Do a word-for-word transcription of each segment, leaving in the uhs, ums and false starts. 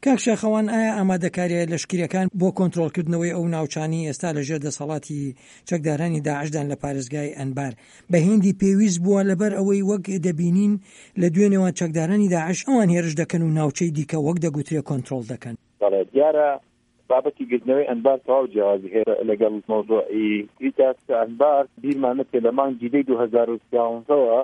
کاک شاخەوان، ئایا ئامادەکاریە لەشکریەکان بۆ کۆنتڕۆڵکردنەوەی ئەو ناوچانی ئێستا لەژێر دەسەڵاتی چەکدارانی داعشدان لە پارێزگای ئەنبار بە هێندی پێویست بووە لەبەر ئەوەی وەک دەبینین لە دوێنەوە چەکدارانی داعش ئەوان هێرش دەکەن و ناوچەی دیکە وەک دەگوترێ کۆنتڕۆڵ دەکەن؟ بەڵێ دیارە بابەتی گرتنەوەی ئەنبار تەواو جیاوازی هەیە لەگەڵ مۆزوعی تریتاس ئەنبار بیرمانە پێ لە مانگ دیدەی دوو هەزار و سیانزەوە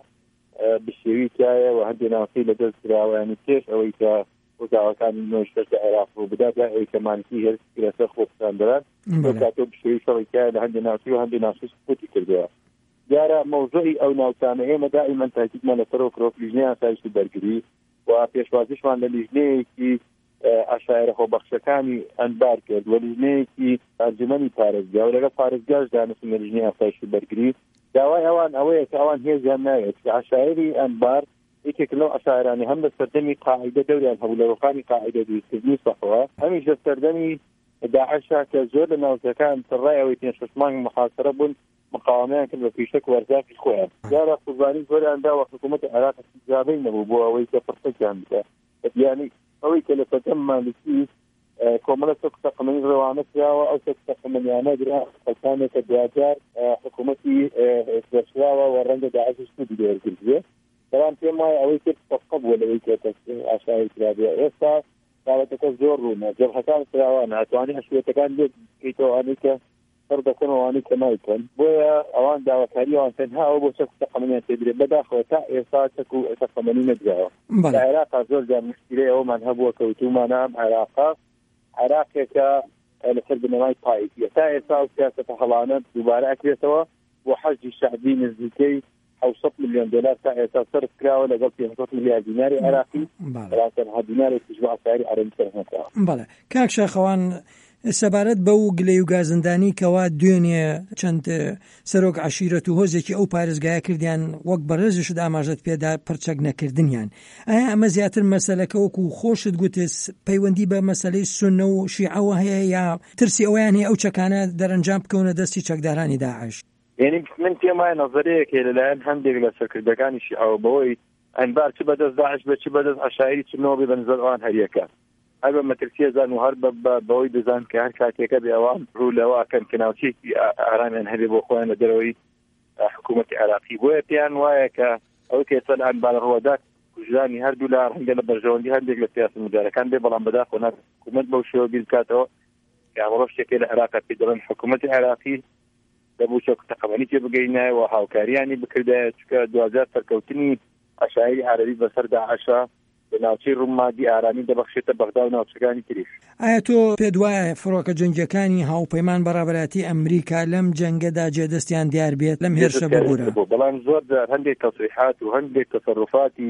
بشێوی تایە و هەندێک ناوچەی لەدەست کراوەیانی پێش ئەوەی کە وەزاوەکانی نوێژتر لە عێراق ڕوو بدات یا ئەوەی کە مانکی هێرس لەسەر خۆپساندەران بۆ کاتۆ بشێوی شەڕی تایە لە هەندێک ناوچەی و هەندێک ناوچەی سقوطی کردەوە. دیارە مۆزوعی ئەو ناوچانە ئێمە دائیمەن تاکیدمان لەسەرەوە کرۆ لیژنەی ئاسایشی بەرگری و پێشوازیشمان لە لیژنەیەکی عشایرە خۆبەخشەکانی ئەنبار کرد و لیژنەیەکی ئەنجومەنی پارێزگا و لەگەڵ پارێزگاش دانووسن لە لیژنەی ئاسایشی بەرگری. داوای ئەوان ئەوەیە کە ئەوان هێزیان ناوێت کە عشایری ئەنبار یەکێک لەو عشایرانی هەم لە سەردەمی قاعیدە دەوریان هەبوو لە ڕۆخانی قاعیدە دروستکردنی سەفەوە، هەمیش لە سەردەمی داعشا کە زۆر لە ناوچەکان سەرڕای ئەوەی پێنج شەش مانگ محاصرە بوون مقاومەیان کرد بە پیشەک وەرزاقی خۆیان. دیارە قوربانی زۆریان داوە حکوومەتی عێراق استیجابەی نەبوو بۆ ئەوەی کە پڕسەکیان بکات، یعنی ئەوەی کە لە سەردەم مالکی کۆمەڵە سەکو تەقەمەنی ڕێوانە کراوە ئەو سەکو تەقەمەنیانە درا خەڵکانێکە دوجار حکوومەتی دەرچراوە و ڕەنگە داعشش نەبی دەوەرگرتوێ. بەڵام پێم وایە ئەوەی کرد فەقە بووە لەوەی کە ئاشایی کرابێ. ئێستا داوەتەکە زۆر ڕوونە، جەبهەکان فراوانە، ئەتوانی هەشوێتەکان لێ بکەیتەوەوانەی کە سەر دەکەن وانەی کە نایکەن، بۆیە ئەوان داواکاری ئەوان تەنها ئەوە بۆ سەکو تەقەمەنیان تێدرێت بەداخەوە تا ئێستا سەکو تەقەمەنی نەدراوە. لە عێراقا زۆر جار مشکلەی ئەومان هەبووە کەوتومانە عێراقا عێراقێکە لەسەر بنەمای پایەتیە تا ئێستا و سیاسەتە هەڵانە دووبارە ئەکرێتەوە بۆ حەجی شەعبی نزیکەی حوصد مليون دولار تا ئێستا سەرف کراوە لەگەڵ پێنج ملیار دیناری عێراقی بەڵاتەنها دینارێکیش بە ئاساری عەرەبی سەرهەکراوە. بەڵێ کاک شاخەوان، سەبارەت بەو گلەی و گازندانی کەوا دوێنێ چەند سەرۆک عەشیرەت و هۆزێکی ئەو پارێزگایە کردیان وەک بەڕێزشت ئاماژەت پێدا پڕچەک نەکردنیان، ئایا ئەمە زیاتر مەسەلەکە وەکو خۆشت گوتێ پەیوەندی بە مەسەلەی سونە و شیعەوە هەیە یا ترسی ئەویان هەیە ئەو چەکانە دەرەنجام بکەونە دەستی چەکدارانی داعش؟ یعنی من تێمای نەزەرەیەکێ لەلایەن هەندێک لە سەرکردەکانی شیعەوە بەوەی ئەنبار چ بەدەست داعش بە چ بەدەست عەشایری چنەوە بێ بەنزەر ئەوان هەریەکە هەر بە مەترسیە زان و هەر بەوەی دەزان کە هەر کاتێکە بێ ئەوان ڕوو لەواکەن کە ناوچێکی ئارامیان هەبێ بۆ خۆیان لە دەرەوەی حکوومەتی عێراقی. بۆیە پێیان وایە کە ئەوەی کە ئێستا لە ئەنبار ڕۆدات کوژرانی هەردوو لار هەندێک لە بەرژەوەندی هەندێک لە سیاسە مدارەکان بێ، بەڵام بەداخەوە نات حکوومەت بەو شێوە بیر بکاتەوە کە ئەمڕۆ شتێکی لە عێراقا پێ دەڵێن حکوومەتی عێراقی دەبوو چەک تەقەمەنی تێ بگەینایەوە هاوکاریانی بکردایە، چکە دوازار سەرکەوتنی عەشایری عەرەبی بەسەر داعشە لە ناوچەی ڕوومادی ئارامی دەبەخشێتە بەغدا و ناوچەکانی تریش. ئایا تۆ پێت وایە فڕۆکە جەنگیەکانی هاوپەیمان بەڕابەتی ئەمریکا لەم جەنگەدا جێدەستیان دیار بێت لەم هێرشە ببوورە؟ بەڵام زۆر جار هەندێک تەسریحات و هەندێک تەسەڕوفاتی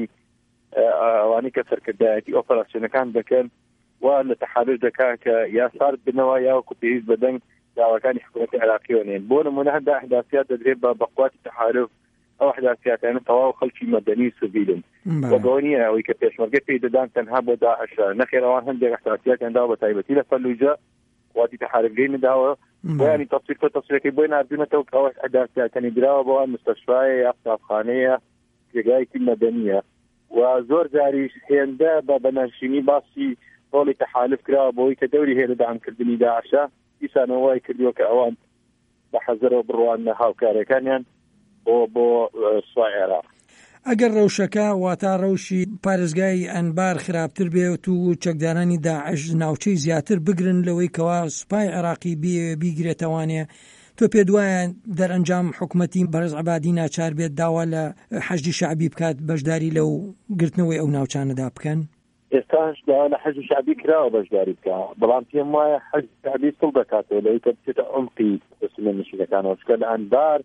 ئەوانەی کە سەرکردایەتی ئۆپەراسیۆنەکان دەکەن و لە تەحالف دەکا کە یا سارد بنەوە یا وەکو پێویست بەدەنگ داواکانی حکوومەتی عێراقیەوەنێن. بۆ نمونە هەندا ئەحداثیات دەدرێت بە بەقواتی تەحالف، ئەو ئەحداثیاتانە تەواو خەڵکی مەدەنی سڤیلن وەگەوە نییە ئەوەی کە پێشمەرگە پێی دەدان تەنها بۆ داعشە، نەخێرەوان هەندێک ئەحداثیاتیان داوە بە تایبەتی لە فەلوجە واتی تەحالفگەی نەداوە بۆیانی تەفسیر کۆ تەفسیرەکەی بۆی نردوونەتەوە کە ئەوە ئەحداثیاتانی دراوە بەوان مستەشفایە یا قوتابخانەیە جێگایەکی مەدەنیە و زۆر جاریش هێندە بە بەناشینی باسی ڕۆڵی تەحالف کراوە بۆی کە دەوری هێرە دامکردنی داعشە دیسانەوە وای کردووە کە ئەوان بە حەزەرەوە بڕوانە هاوکارەکانیان بۆ بۆ سوپای عێراق. ئەگەر ڕەوشەکە واتە ڕەوشی پارێزگای ئەنبار خراپتر بێت و چەکدارانی داعش ناوچەی زیاتر بگرن لەوەی کەوا سوپای عێراقی بیگرێتەوانێ، تۆ پێ دوایە دەرئەنجام حکوومەتی بەڕێز عەبادی ناچار بێت داوا لە حەشدی شەعبی بکات بەشداری لەو گرتنەوەی ئەو ناوچانەدا بکەن؟ ئێستاش داوا لە حەشدی شەعبی کراوە بەشداری بکە، بەڵام پێم وایە حەشدی شەعبی سڵ دەکاتەوە لەوەی کە بچێتە عمقی دەسوڵێنشینەکانەوە، چکە لە ئەنبار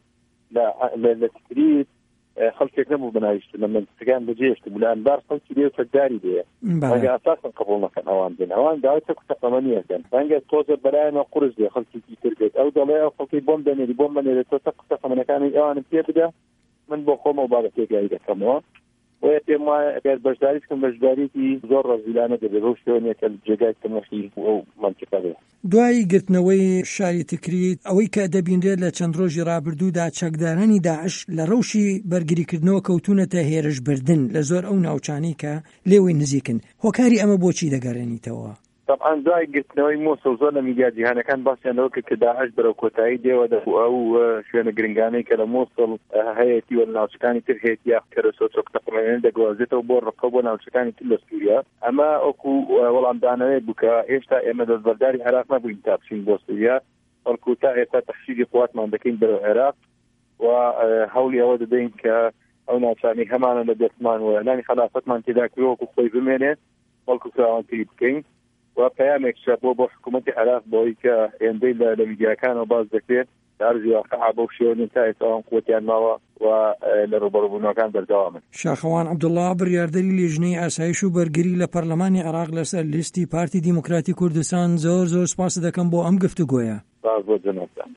لە تکریت خەڵکێک نەبوو بناویشت لە منتەکان بەجێشت بوو، لە ئەنبار خەڵکی دێ و چەکداری دێ ڕەنگە ئاساسن قبوڵ نەکەن ئەوان بێن، ئەوان داوای چەک و تەقەمەنیەکەن، ڕەنگە تۆزە بەلایەنەوە قورس دێ خەڵکێکی تر بێت ئەو دەڵێ ئەو خەڵکی بۆم دەنێری بۆم بنێرێت تۆ چەک و تەقەمەنەکانی ئەوانم پێ بدە من بۆ خۆمە و بابەتێکایی دەکەمەوە وە پێم وایە ئەگەر بەشداری بکەم بەشداریی زۆر ڕەزیلانە دەبێت بەو شوێنێک کە جێگای تەمەشی ئەو منتیقە بێت. دوای گرتنەوەی شاری تکریت ئەوەی کە دەبینرێت لە چەند ڕۆژی ڕابردوودا چەکدارانی داعش لە ڕەوشی بەرگریکردنەوە کەوتونەتە هێرش بردن لە زۆر ئەو ناوچانەی کە لێوەی نزیکن. هۆکاری ئەمە بۆچی دەگەڕێنیتەوە؟ طبعا دوای گرتنەوەی مۆسڵ زۆر لە میدیا جیهانەکان باسییانەوە کە کە داعش بەرەو کۆتایی دێوە دەبوو ئەو شوێنە گرنگانەی کە لە مۆسڵ هەیەی وە ناوچەکانی تر هەیە یا کەرەسۆ چۆکتەقمێنێن دەگوازێتەوە بۆ ڕقە بۆ ناوچەکانی تر لە سووریا. ئەمە ئەوکو وەڵامدانەوەی بوو کە هێشتا ئێمە دەستبەرداری عێراق نەبووین تا بچین بۆ سووریا، بەڵکو تا ئێستا تەخشیری قوواتمان دەکەین بەرەو عێراق و هەوڵی ئەوە دەدەین کە ئەو ناوچانەی هەمانە لە دەستمان و ئەلانی خەلافەتمان تێدا کردووەکو خۆی بمێنێت بەڵکو فراوانکاری بکەین و پەیامێک بۆ بۆ حکوومەتی عێراق بۆی کە هێندەی لە میدیاکانەوە باز دەکرێت دارزی واقعا بەو شێوەیە تا ئێستا قووەتیان ماوە و لە ڕوبەڕووبوونەوەکان بەردەوامن. شاخەوان عەبدوڵڵا بڕیاردەری لێژنەی ئاسایش و بەرگری لە پەرلەمانی عێراق لەسەر لیستی پارتی دیموکراتی کوردستان زۆر زۆر سپاس دەکەم بۆ ئەم گفتوگۆیە. باز بۆ جەنابتان.